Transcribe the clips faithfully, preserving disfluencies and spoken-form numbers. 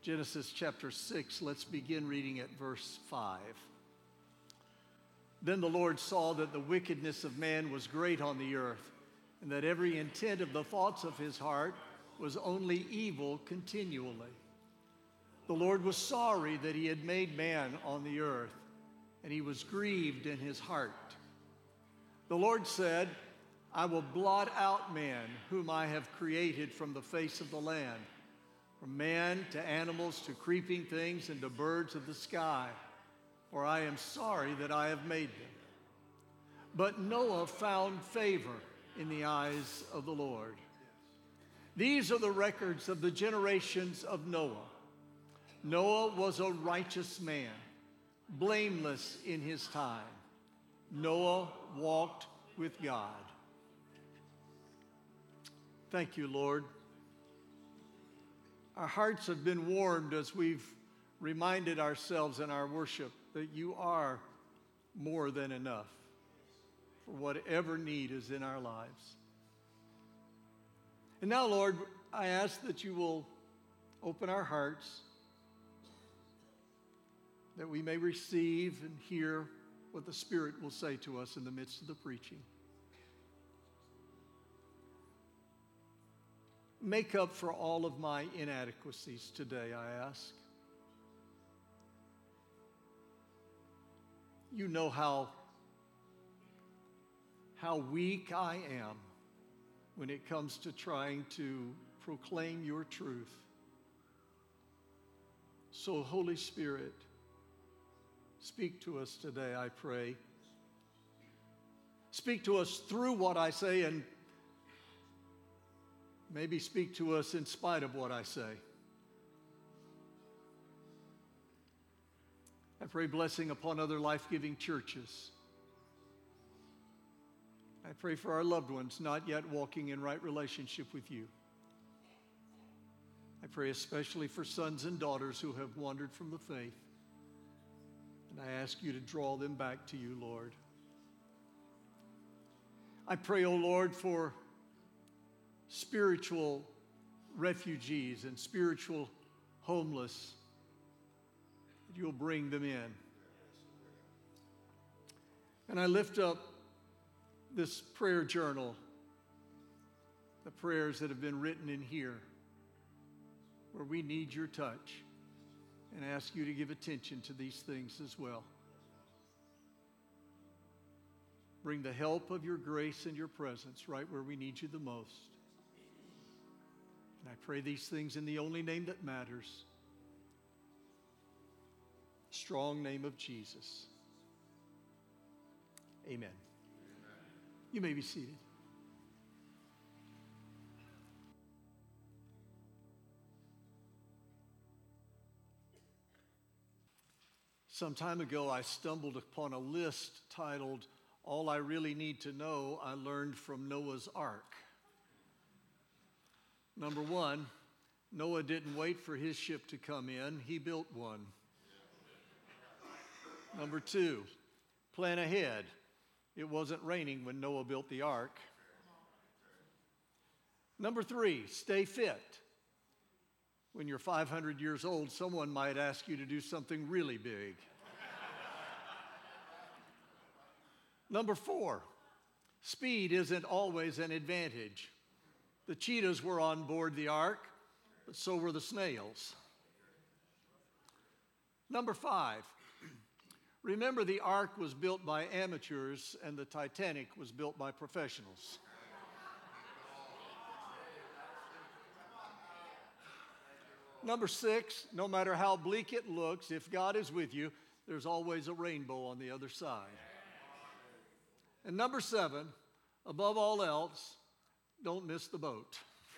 Genesis chapter six, let's begin reading at verse five. Then the Lord saw that the wickedness of man was great on the earth, and that every intent of the thoughts of his heart was only evil continually. The Lord was sorry that he had made man on the earth, and he was grieved in his heart. The Lord said, I will blot out man, whom I have created from the face of the land, from man to animals to creeping things and to birds of the sky, for I am sorry that I have made them. But Noah found favor in the eyes of the Lord. These are the records of the generations of Noah. Noah was a righteous man, blameless in his time. Noah walked with God. Thank you, Lord. Our hearts have been warmed as we've reminded ourselves in our worship that you are more than enough for whatever need is in our lives. And now, Lord, I ask that you will open our hearts, that we may receive and hear what the Spirit will say to us in the midst of the preaching. Make up for all of my inadequacies today, I ask. You know how, how weak I am when it comes to trying to proclaim your truth. So, Holy Spirit, speak to us today, I pray. Speak to us through what I say, and maybe speak to us in spite of what I say. I pray blessing upon other life-giving churches. I pray for our loved ones not yet walking in right relationship with you. I pray especially for sons and daughters who have wandered from the faith. And I ask you to draw them back to you, Lord. I pray, O Lord, for spiritual refugees and spiritual homeless, that you'll bring them in. And I lift up this prayer journal, the prayers that have been written in here, where we need your touch, and ask you to give attention to these things as well. Bring the help of your grace and your presence right where we need you the most. And I pray these things in the only name that matters, strong name of Jesus. Amen. Amen. You may be seated. Some time ago, I stumbled upon a list titled, All I Really Need to Know I Learned from Noah's Ark. Number one, Noah didn't wait for his ship to come in. He built one. Number two, plan ahead. It wasn't raining when Noah built the ark. Number three, stay fit. When you're five hundred years old, someone might ask you to do something really big. Number four, speed isn't always an advantage. The cheetahs were on board the ark, but so were the snails. Number five, remember the ark was built by amateurs and the Titanic was built by professionals. Number six, no matter how bleak it looks, if God is with you, there's always a rainbow on the other side. And number seven, above all else, don't miss the boat.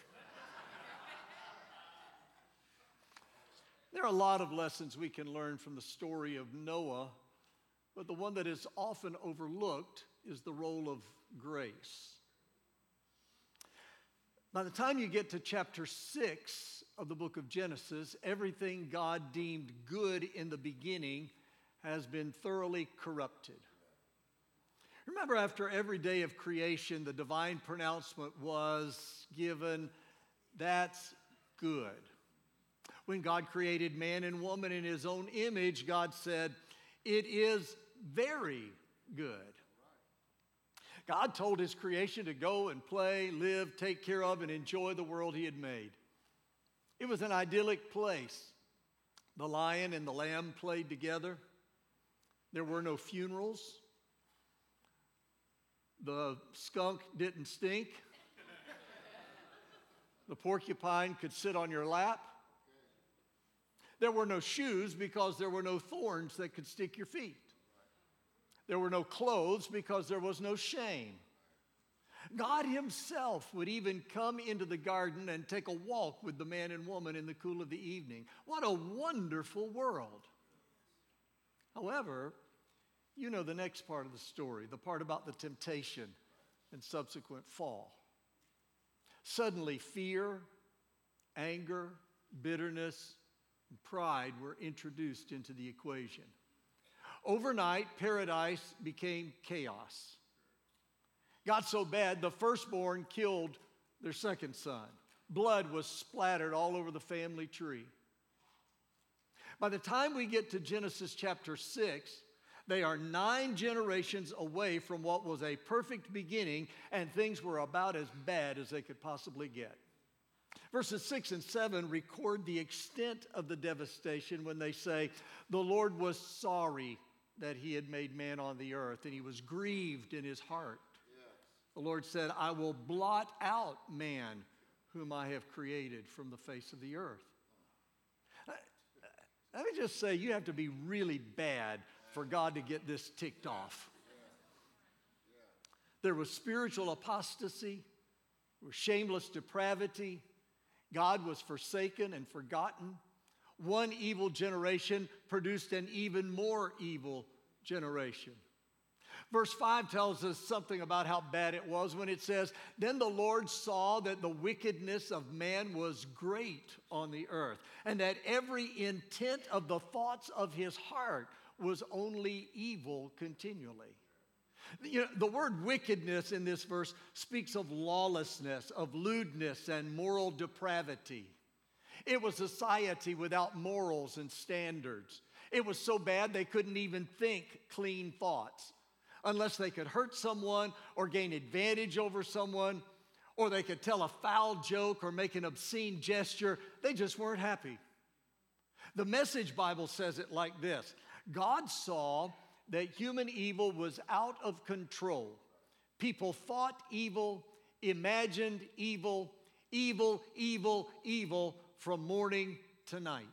There are a lot of lessons we can learn from the story of Noah, but the one that is often overlooked is the role of grace. By the time you get to chapter six of the book of Genesis, everything God deemed good in the beginning has been thoroughly corrupted. Remember, after every day of creation, the divine pronouncement was given, that's good. When God created man and woman in his own image, God said, "It is very good." God told his creation to go and play, live, take care of, and enjoy the world he had made. It was an idyllic place. The lion and the lamb played together. There were no funerals. The skunk didn't stink. The porcupine could sit on your lap. There were no shoes because there were no thorns that could stick your feet. There were no clothes because there was no shame. God himself would even come into the garden and take a walk with the man and woman in the cool of the evening. What a wonderful world. However, you know the next part of the story, the part about the temptation and subsequent fall. Suddenly, fear, anger, bitterness, and pride were introduced into the equation. Overnight, paradise became chaos. Got so bad, the firstborn killed their second son. Blood was splattered all over the family tree. By the time we get to Genesis chapter six, they are nine generations away from what was a perfect beginning, and things were about as bad as they could possibly get. Verses six and seven record the extent of the devastation when they say, "The Lord was sorry that he had made man on the earth, and he was grieved in his heart." Yes. The Lord said, "I will blot out man whom I have created from the face of the earth." Let me just say, you have to be really bad for God to get this ticked off. There was spiritual apostasy, there was shameless depravity. God was forsaken and forgotten. One evil generation produced an even more evil generation. Verse five tells us something about how bad it was when it says, "Then the Lord saw that the wickedness of man was great on the earth, and that every intent of the thoughts of his heart was only evil continually." You know, the word wickedness in this verse speaks of lawlessness, of lewdness, and moral depravity. It was a society without morals and standards. It was so bad they couldn't even think clean thoughts. Unless they could hurt someone or gain advantage over someone, or they could tell a foul joke or make an obscene gesture, they just weren't happy. The Message Bible says it like this: God saw that human evil was out of control. People thought evil, imagined evil, evil, evil, evil from morning to night.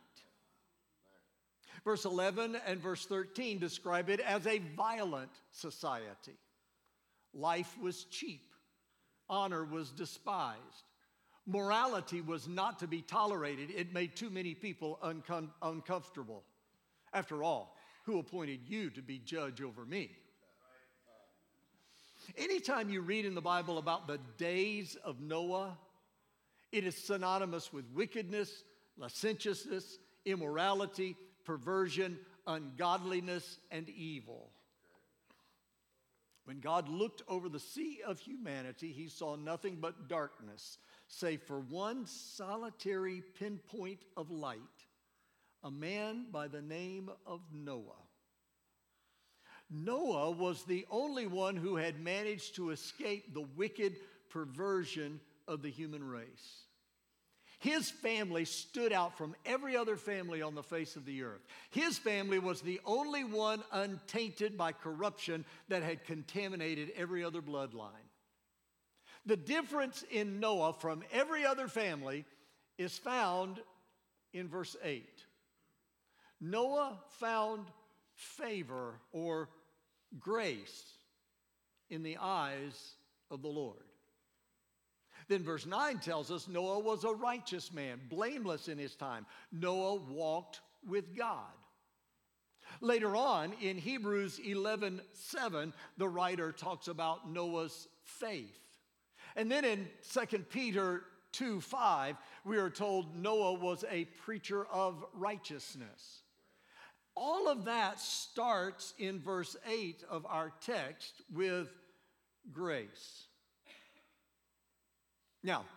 Verse eleven and verse thirteen describe it as a violent society. Life was cheap. Honor was despised. Morality was not to be tolerated. It made too many people uncom- uncomfortable. After all, who appointed you to be judge over me? Anytime you read in the Bible about the days of Noah, it is synonymous with wickedness, licentiousness, immorality, perversion, ungodliness, and evil. When God looked over the sea of humanity, he saw nothing but darkness, save for one solitary pinpoint of light, a man by the name of Noah. Noah was the only one who had managed to escape the wicked perversion of the human race. His family stood out from every other family on the face of the earth. His family was the only one untainted by corruption that had contaminated every other bloodline. The difference in Noah from every other family is found in verse eight. Noah found favor or grace in the eyes of the Lord. Then verse nine tells us Noah was a righteous man, blameless in his time. Noah walked with God. Later on in Hebrews eleven seven, the writer talks about Noah's faith. And then in Second Peter two five, we are told Noah was a preacher of righteousness. All of that starts in verse eight of our text with grace. Now,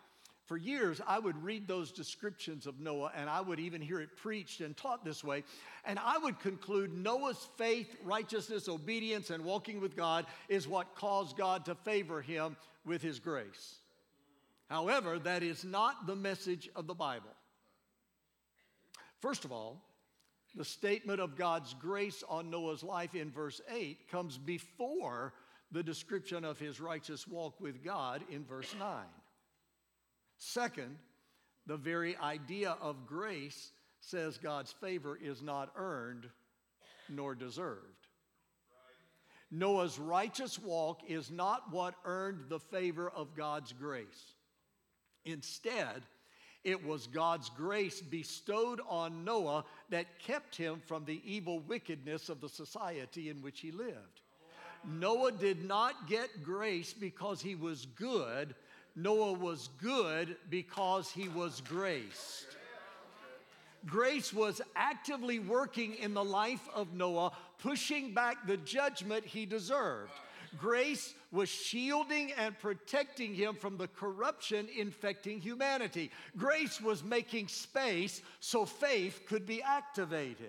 For years, I would read those descriptions of Noah, and I would even hear it preached and taught this way, and I would conclude Noah's faith, righteousness, obedience, and walking with God is what caused God to favor him with his grace. However, that is not the message of the Bible. First of all, the statement of God's grace on Noah's life in verse eight comes before the description of his righteous walk with God in verse nine. Second, the very idea of grace says God's favor is not earned nor deserved. Noah's righteous walk is not what earned the favor of God's grace. Instead, it was God's grace bestowed on Noah that kept him from the evil wickedness of the society in which he lived. Noah did not get grace because he was good. Noah was good because he was graced. Grace was actively working in the life of Noah, pushing back the judgment he deserved. Grace was shielding and protecting him from the corruption infecting humanity. Grace was making space so faith could be activated.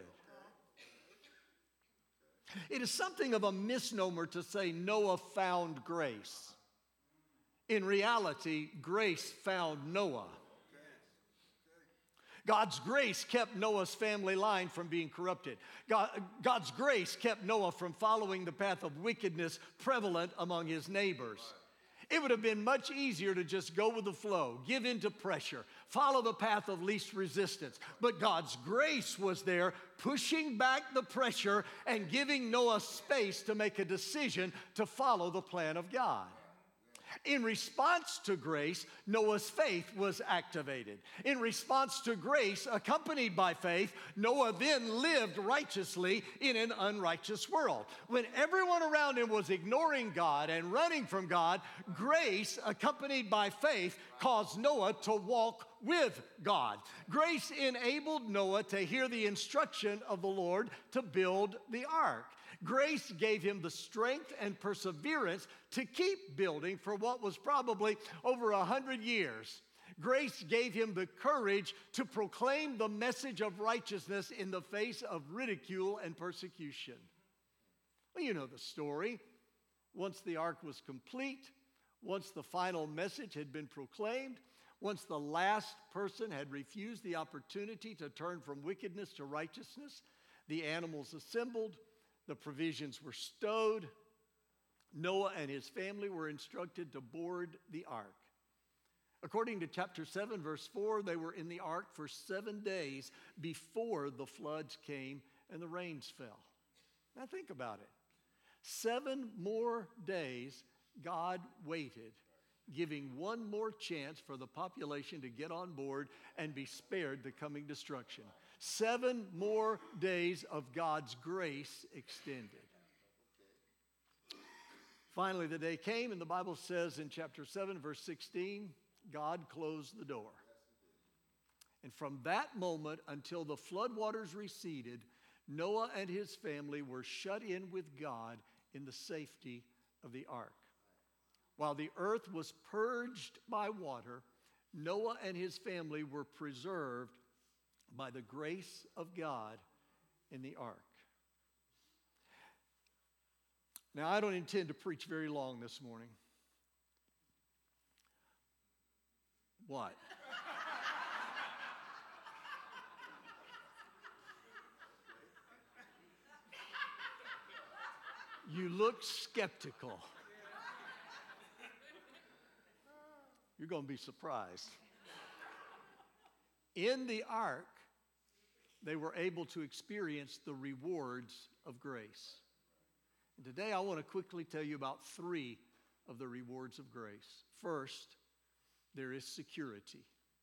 It is something of a misnomer to say Noah found grace. In reality, grace found Noah. God's grace kept Noah's family line from being corrupted. God, God's grace kept Noah from following the path of wickedness prevalent among his neighbors. It would have been much easier to just go with the flow, give in to pressure, follow the path of least resistance. But God's grace was there, pushing back the pressure and giving Noah space to make a decision to follow the plan of God. In response to grace, Noah's faith was activated. In response to grace, accompanied by faith, Noah then lived righteously in an unrighteous world. When everyone around him was ignoring God and running from God, grace, accompanied by faith, caused Noah to walk with God. Grace enabled Noah to hear the instruction of the Lord to build the ark. Grace gave him the strength and perseverance to keep building for what was probably over a hundred years. Grace gave him the courage to proclaim the message of righteousness in the face of ridicule and persecution. Well, you know the story. Once the ark was complete, once the final message had been proclaimed, once the last person had refused the opportunity to turn from wickedness to righteousness, the animals assembled, the provisions were stowed. Noah and his family were instructed to board the ark. According to chapter seven, verse four, they were in the ark for seven days before the floods came and the rains fell. Now think about it. Seven more days God waited, giving one more chance for the population to get on board and be spared the coming destruction. Seven more days of God's grace extended. Finally, the day came, and the Bible says in chapter seven, verse sixteen, God closed the door. And from that moment until the floodwaters receded, Noah and his family were shut in with God in the safety of the ark. While the earth was purged by water, Noah and his family were preserved by the grace of God in the ark. Now, I don't intend to preach very long this morning. What? You look skeptical. You're going to be surprised. In the ark, they were able to experience the rewards of grace. And today I want to quickly tell you about three of the rewards of grace. First, there is security.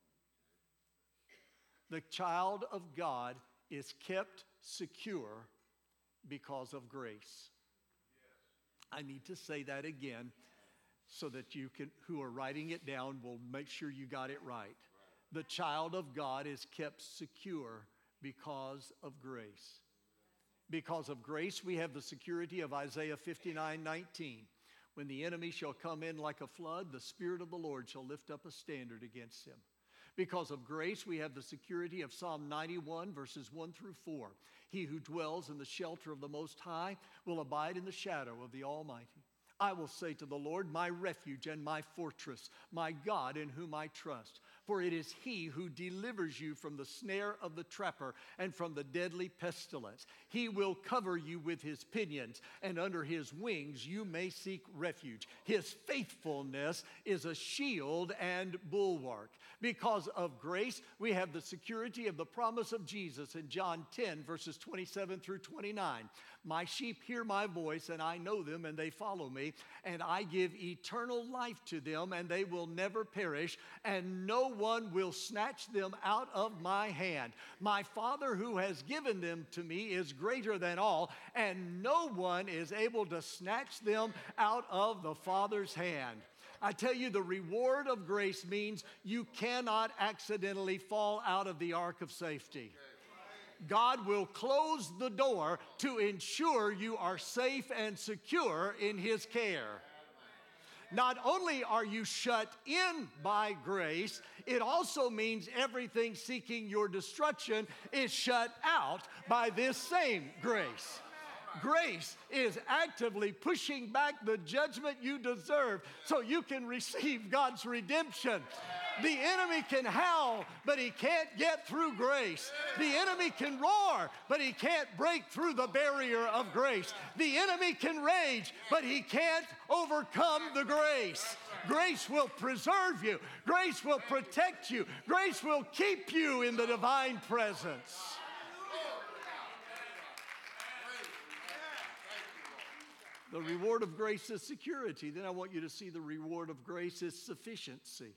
The child of God is kept secure because of grace. I need to say that again so that you can, who are writing it down, will make sure you got it right. The child of God is kept secure because of grace. Because of grace, we have the security of Isaiah fifty-nine nineteen, When the enemy shall come in like a flood, the Spirit of the Lord shall lift up a standard against him. Because of grace, we have the security of Psalm ninety-one, verses one through four. He who dwells in the shelter of the Most High will abide in the shadow of the Almighty. I will say to the Lord, my refuge and my fortress, my God in whom I trust. For it is he who delivers you from the snare of the trapper and from the deadly pestilence. He will cover you with his pinions, and under his wings you may seek refuge. His faithfulness is a shield and bulwark. Because of grace, we have the security of the promise of Jesus in John ten, verses twenty-seven through twenty-nine. My sheep hear my voice, and I know them, and they follow me, and I give eternal life to them, and they will never perish, and no one will snatch them out of my hand. My Father who has given them to me is greater than all, and no one is able to snatch them out of the Father's hand. I tell you, the reward of grace means you cannot accidentally fall out of the ark of safety. God will close the door to ensure you are safe and secure in his care. Not only are you shut in by grace, it also means everything seeking your destruction is shut out by this same grace. Grace is actively pushing back the judgment you deserve so you can receive God's redemption. The enemy can howl, but he can't get through grace. The enemy can roar, but he can't break through the barrier of grace. The enemy can rage, but he can't overcome the grace. Grace will preserve you. Grace will protect you. Grace will keep you in the divine presence. The reward of grace is security. Then I want you to see the reward of grace is sufficiency.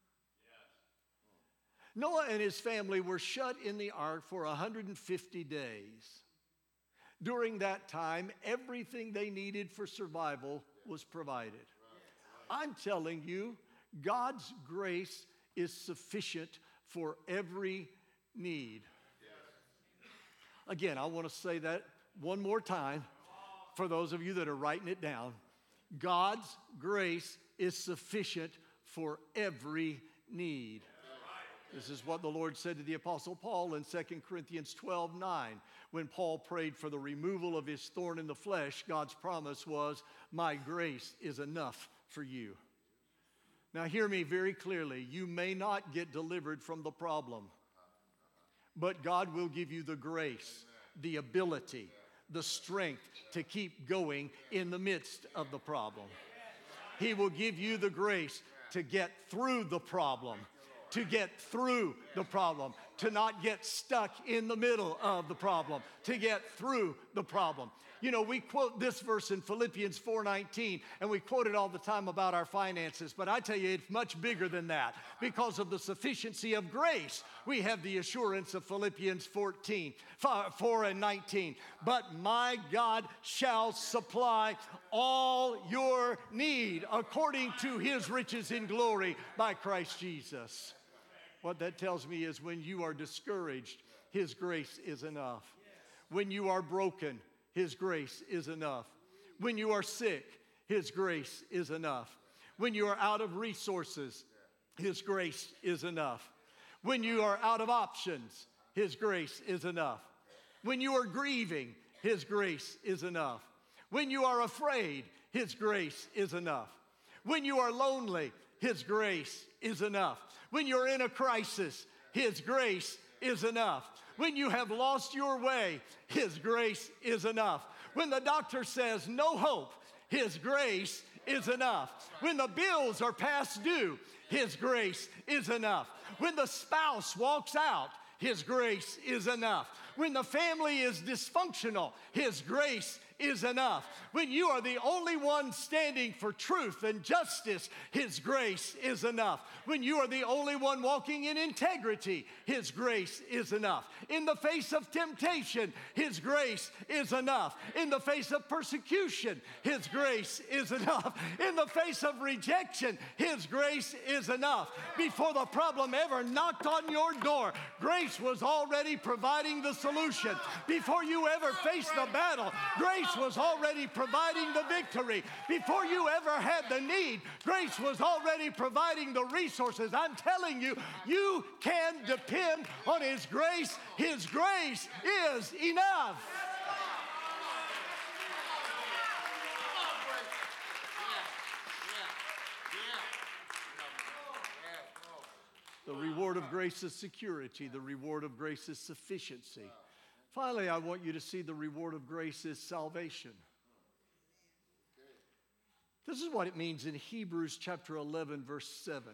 Noah and his family were shut in the ark for one hundred fifty days. During that time, everything they needed for survival was provided. I'm telling you, God's grace is sufficient for every need. Again, I want to say that one more time for those of you that are writing it down. God's grace is sufficient for every need. This is what the Lord said to the Apostle Paul in Second Corinthians twelve nine. When Paul prayed for the removal of his thorn in the flesh, God's promise was, my grace is enough for you. Now hear me very clearly. You may not get delivered from the problem, but God will give you the grace, the ability, the strength to keep going in the midst of the problem. He will give you the grace to get through the problem. To get through the problem, to not get stuck in the middle of the problem, to get through the problem. You know, we quote this verse in Philippians four nineteen, and we quote it all the time about our finances, but I tell you, it's much bigger than that. Because of the sufficiency of grace, we have the assurance of Philippians fourteen, four and nineteen. But my God shall supply all your need according to his riches in glory by Christ Jesus. What that tells me is when you are discouraged, his grace is enough. When you are broken, his grace is enough. When you are sick, his grace is enough. When you are out of resources, his grace is enough. When you are out of options, his grace is enough. When you are grieving, his grace is enough. When you are afraid, his grace is enough. When you are lonely, his grace is enough. When you're in a crisis, his grace is enough. When you have lost your way, his grace is enough. When the doctor says no hope, his grace is enough. When the bills are past due, his grace is enough. When the spouse walks out, his grace is enough. When the family is dysfunctional, his grace is enough. When you are the only one standing for truth and justice, his grace is enough. When you are the only one walking in integrity, his grace is enough. In the face of temptation, his grace is enough. In the face of persecution, his grace is enough. In the face of rejection, his grace is enough. Before the problem ever knocked on your door, grace was already providing the solution. Before you ever faced the battle, grace Grace was already providing the victory. Before you ever had the need, grace was already providing the resources. I'm telling you, you can depend on His grace. His grace is enough. The reward of grace is security. The reward of grace is sufficiency. Finally, I want you to see the reward of grace is salvation. This is what it means in Hebrews chapter eleven, verse seven.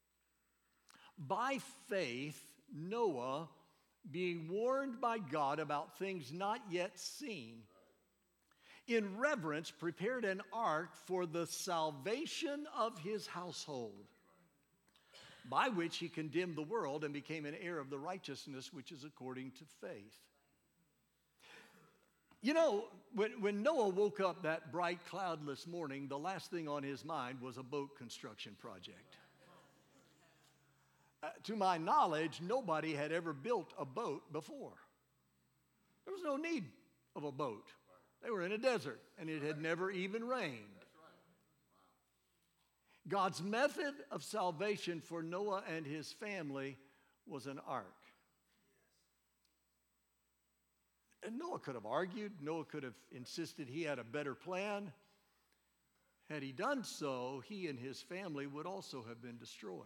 By faith, Noah, being warned by God about things not yet seen, in reverence prepared an ark for the salvation of his household, by which he condemned the world and became an heir of the righteousness which is according to faith. You know, when, when Noah woke up that bright, cloudless morning, the last thing on his mind was a boat construction project. Uh, to my knowledge, nobody had ever built a boat before. There was no need of a boat. They were in a desert, and it had never even rained. God's method of salvation for Noah and his family was an ark. And Noah could have argued. Noah could have insisted he had a better plan. Had he done so, he and his family would also have been destroyed.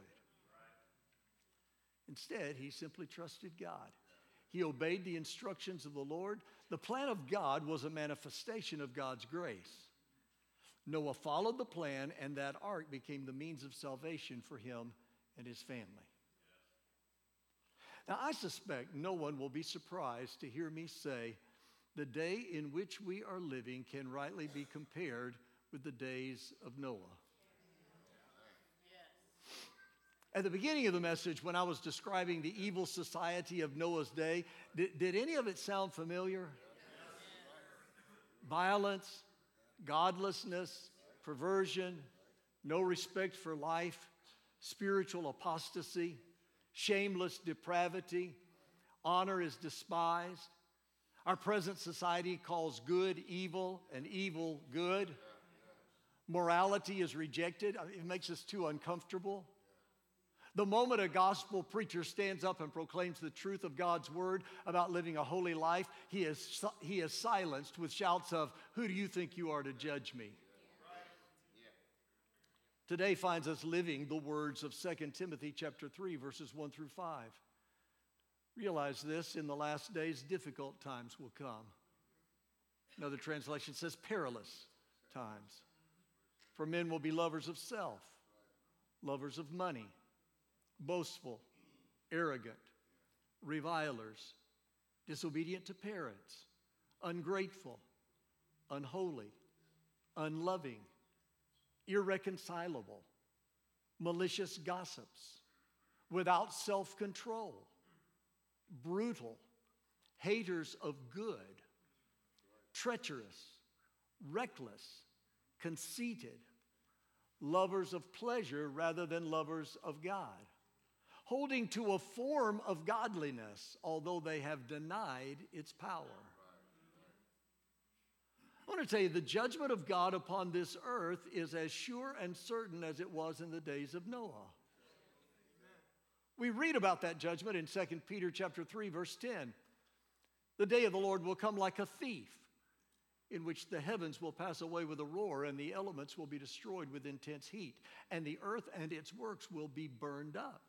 Instead, he simply trusted God. He obeyed the instructions of the Lord. The plan of God was a manifestation of God's grace. Noah followed the plan, and that ark became the means of salvation for him and his family. Now, I suspect no one will be surprised to hear me say the day in which we are living can rightly be compared with the days of Noah. At the beginning of the message, when I was describing the evil society of Noah's day, did, did any of it sound familiar? Violence, godlessness, perversion, no respect for life, spiritual apostasy, shameless depravity, honor is despised. Our present society calls good evil and evil good. Morality is rejected. It makes us too uncomfortable. The moment a gospel preacher stands up and proclaims the truth of God's word about living a holy life, he is, he is silenced with shouts of, "Who do you think you are to judge me?" Today finds us living the words of Second Timothy chapter three, verses one through five. Realize this, in the last days, difficult times will come. Another translation says perilous times. For men will be lovers of self, lovers of money, boastful, arrogant, revilers, disobedient to parents, ungrateful, unholy, unloving, irreconcilable, malicious gossips, without self-control, brutal, haters of good, treacherous, reckless, conceited, lovers of pleasure rather than lovers of God, holding to a form of godliness, although they have denied its power. I want to tell you, the judgment of God upon this earth is as sure and certain as it was in the days of Noah. We read about that judgment in Second Peter chapter three, verse ten. The day of the Lord will come like a thief, in which the heavens will pass away with a roar, and the elements will be destroyed with intense heat, and the earth and its works will be burned up.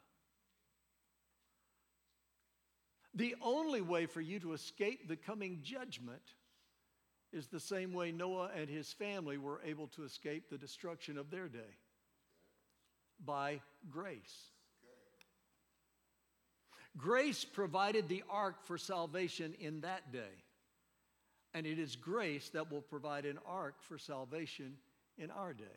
The only way for you to escape the coming judgment is the same way Noah and his family were able to escape the destruction of their day, by grace. Grace provided the ark for salvation in that day. And it is grace that will provide an ark for salvation in our day.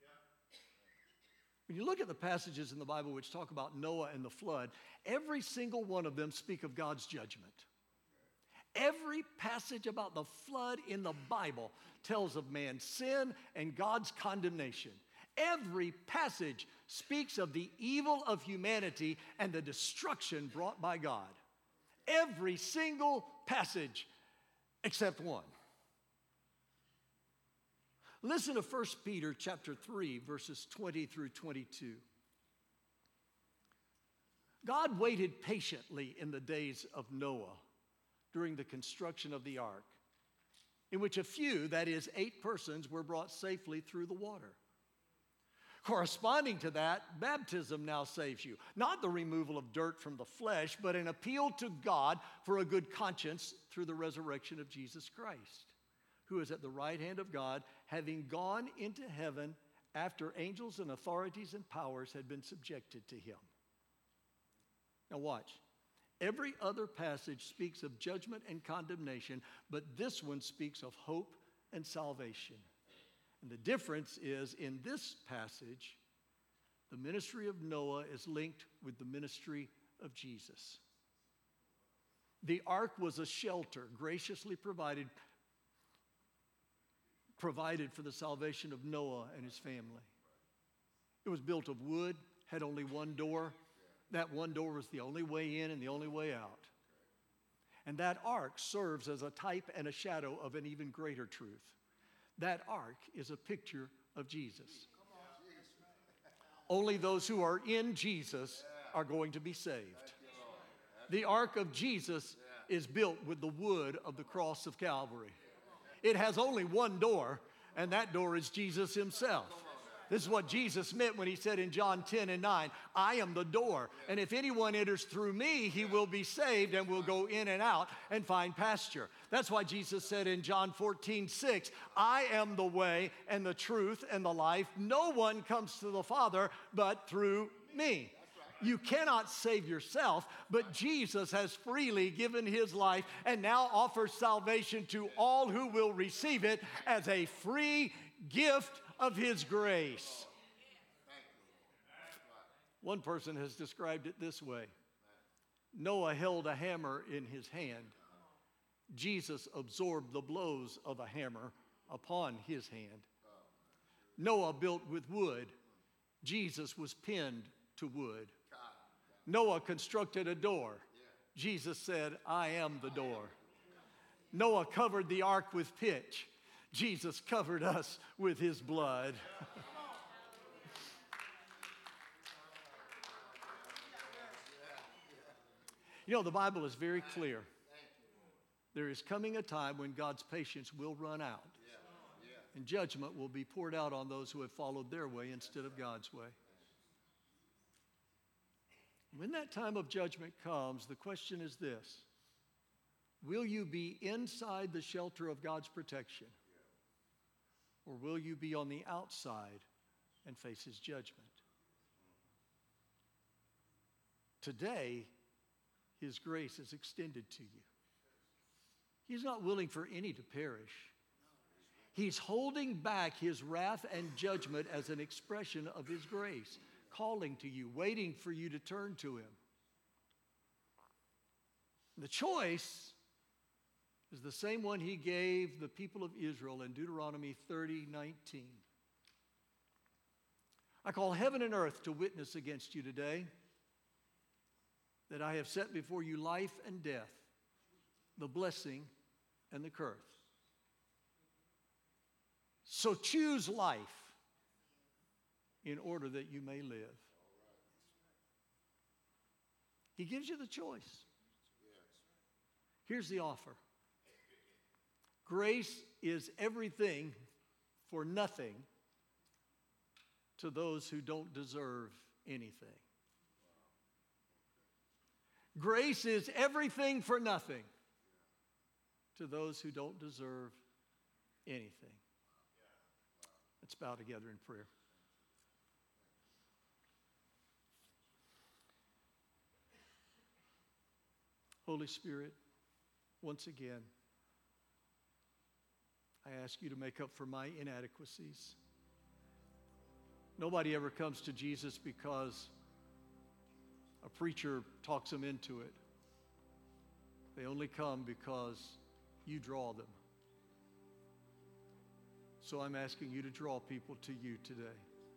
When you look at the passages in the Bible which talk about Noah and the flood, every single one of them speak of God's judgment. Every passage about the flood in the Bible tells of man's sin and God's condemnation. Every passage speaks of the evil of humanity and the destruction brought by God. Every single passage except one. Listen to First Peter chapter three, verses twenty through twenty-two. God waited patiently in the days of Noah during the construction of the ark, in which a few, that is, eight persons, were brought safely through the water. Corresponding to that, baptism now saves you. Not the removal of dirt from the flesh, but an appeal to God for a good conscience through the resurrection of Jesus Christ, who is at the right hand of God, having gone into heaven after angels and authorities and powers had been subjected to him. Now watch. Every other passage speaks of judgment and condemnation, but this one speaks of hope and salvation. And the difference is, in this passage, the ministry of Noah is linked with the ministry of Jesus. The ark was a shelter graciously provided, provided for the salvation of Noah and his family. It was built of wood, had only one door. That one door was the only way in and the only way out. And that ark serves as a type and a shadow of an even greater truth. That ark is a picture of Jesus. Only those who are in Jesus are going to be saved. The ark of Jesus is built with the wood of the cross of Calvary. It has only one door, and that door is Jesus himself. This is what Jesus meant when he said in John ten and nine, I am the door, and if anyone enters through me, he will be saved and will go in and out and find pasture. That's why Jesus said in John fourteen six, I am the way and the truth and the life. No one comes to the Father but through me. You cannot save yourself, but Jesus has freely given his life and now offers salvation to all who will receive it as a free gift of his grace. One person has described it this way. Noah held a hammer in his hand. Jesus absorbed the blows of a hammer upon his hand. Noah built with wood. Jesus was pinned to wood. Noah constructed a door. Jesus said, I am the door. Noah covered the ark with pitch. Jesus covered us with his blood. You know, the Bible is very clear. There is coming a time when God's patience will run out, and judgment will be poured out on those who have followed their way instead of God's way. When that time of judgment comes, the question is this: will you be inside the shelter of God's protection? Or will you be on the outside and face his judgment? Today, his grace is extended to you. He's not willing for any to perish. He's holding back his wrath and judgment as an expression of his grace, calling to you, waiting for you to turn to him. The choice is the same one he gave the people of Israel in Deuteronomy thirty nineteen. I call heaven and earth to witness against you today that I have set before you life and death, the blessing and the curse. So choose life in order that you may live. He gives you the choice. Here's the offer. Grace is everything for nothing to those who don't deserve anything. Grace is everything for nothing to those who don't deserve anything. Let's bow together in prayer. Holy Spirit, once again, I ask you to make up for my inadequacies. Nobody ever comes to Jesus because a preacher talks them into it. They only come because you draw them. So I'm asking you to draw people to you today.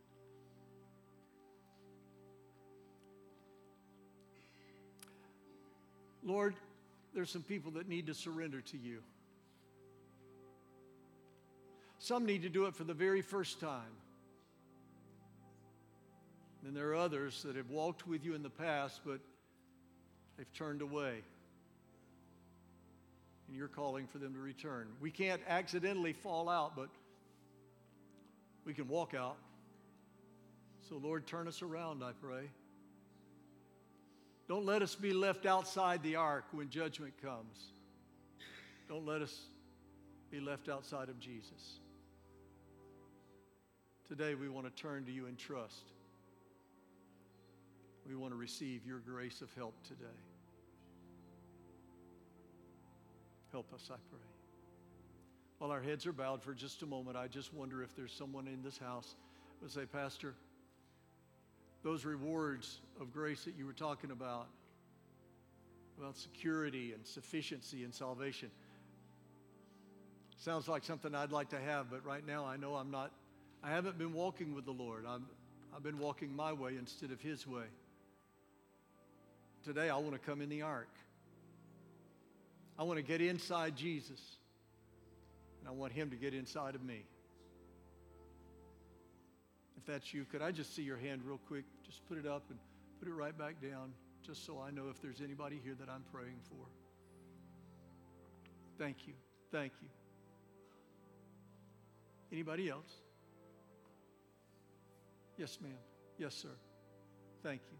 Lord, there's some people that need to surrender to you. Some need to do it for the very first time. And there are others that have walked with you in the past, but they've turned away. And you're calling for them to return. We can't accidentally fall out, but we can walk out. So, Lord, turn us around, I pray. Don't let us be left outside the ark when judgment comes. Don't let us be left outside of Jesus. Today, we want to turn to you in trust. We want to receive your grace of help today. Help us, I pray. While our heads are bowed for just a moment, I just wonder if there's someone in this house who would say, Pastor, those rewards of grace that you were talking about, about security and sufficiency and salvation, sounds like something I'd like to have, but right now I know I'm not, I haven't been walking with the Lord. I'm, I've been walking my way instead of His way. Today I want to come in the ark. I want to get inside Jesus, and I want Him to get inside of me. If that's you, could I just see your hand real quick? Just put it up and put it right back down, just so I know if there's anybody here that I'm praying for. Thank you. Thank you. Anybody else? Yes, ma'am. Yes, sir. Thank you.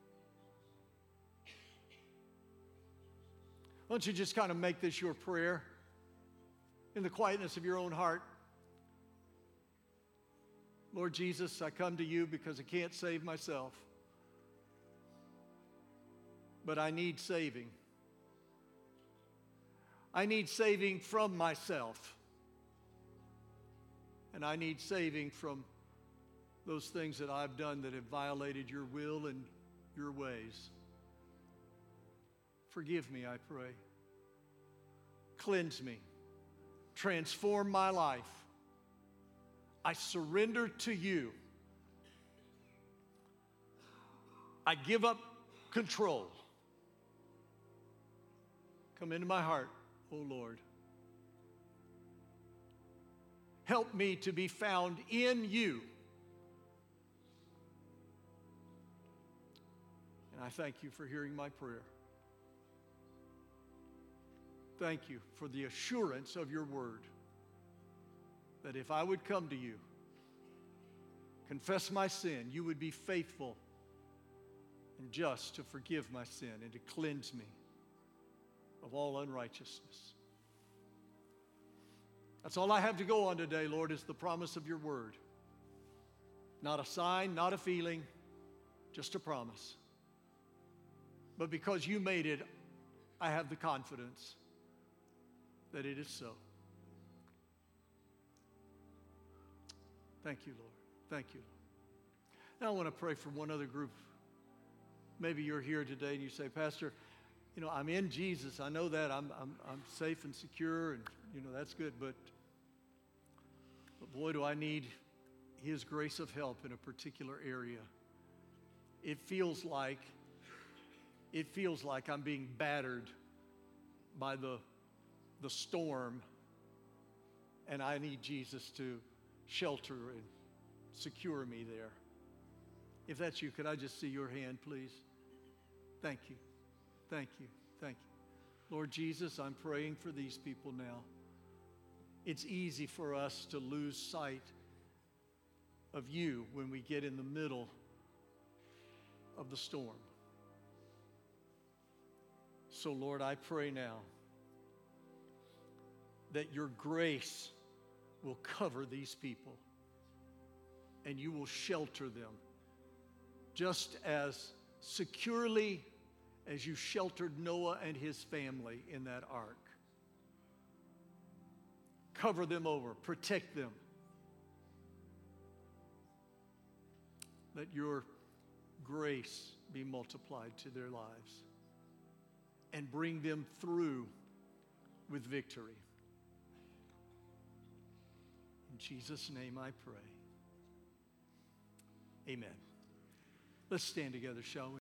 Why don't you just kind of make this your prayer in the quietness of your own heart? Lord Jesus, I come to you because I can't save myself, but I need saving. I need saving from myself, and I need saving from those things that I've done that have violated your will and your ways. Forgive me, I pray. Cleanse me. Transform my life. I surrender to you. I give up control. Come into my heart, O Lord. Help me to be found in you. And I thank you for hearing my prayer. Thank you for the assurance of your word that if I would come to you, confess my sin, you would be faithful and just to forgive my sin and to cleanse me of all unrighteousness. That's all I have to go on today, Lord, is the promise of your word. Not a sign, not a feeling, just a promise. But because you made it, I have the confidence that it is so. Thank you, Lord. Thank you. Now I want to pray for one other group. Maybe you're here today and you say, Pastor, you know, I'm in Jesus. I know that. I'm, I'm, I'm safe and secure, and, you know, that's good. But, but boy, do I need His grace of help in a particular area. It feels like, it feels like I'm being battered by the the storm, and I need Jesus to shelter and secure me there. If that's you, could I just see your hand, please? Thank you. Thank you. Thank you. Lord Jesus, I'm praying for these people now. It's easy for us to lose sight of you when we get in the middle of the storm. So, Lord, I pray now that your grace will cover these people and you will shelter them just as securely as you sheltered Noah and his family in that ark. Cover them over, protect them. Let your grace be multiplied to their lives and bring them through with victory. In Jesus' name I pray. Amen. Let's stand together, shall we?